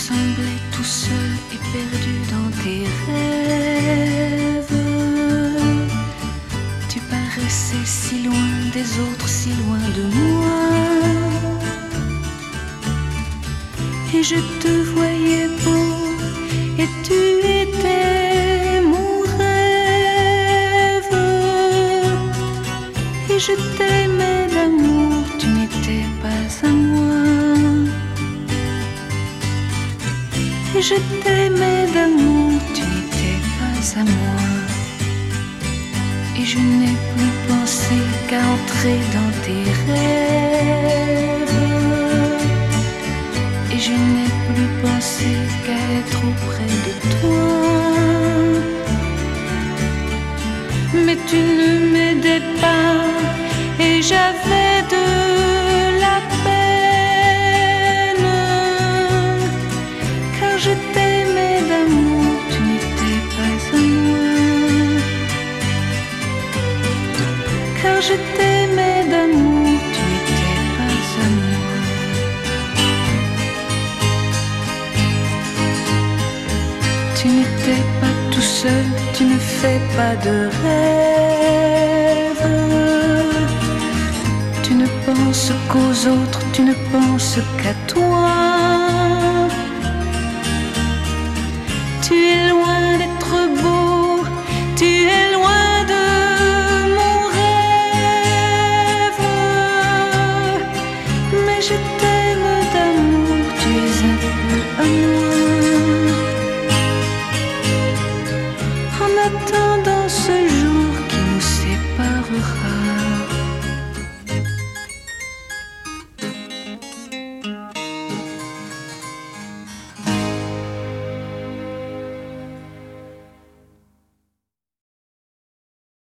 semblais tout seul et perdu dans tes rêves. Tu paraissais si loin des autres, si loin de moi. Et je te voyais beau et tu étais mon rêve. Et je t'aimais d'amour, tu n'étais pas à moi. Et je t'aimais d'amour, tu n'étais pas à moi. Et je n'ai plus pensé qu'à entrer dans tes rêves. Et je n'ai plus pensé qu'à être auprès de toi. Mais tu ne m'aidais pas et j'avais de la peine. Car je t'aimais d'amour, tu n'étais pas à moi. Car je t'aimais d'amour, tu n'étais pas à moi. Tu n'étais pas tout seul, tu ne fais pas de rêve. Tu ne penses qu'aux autres, tu ne penses qu'à toi.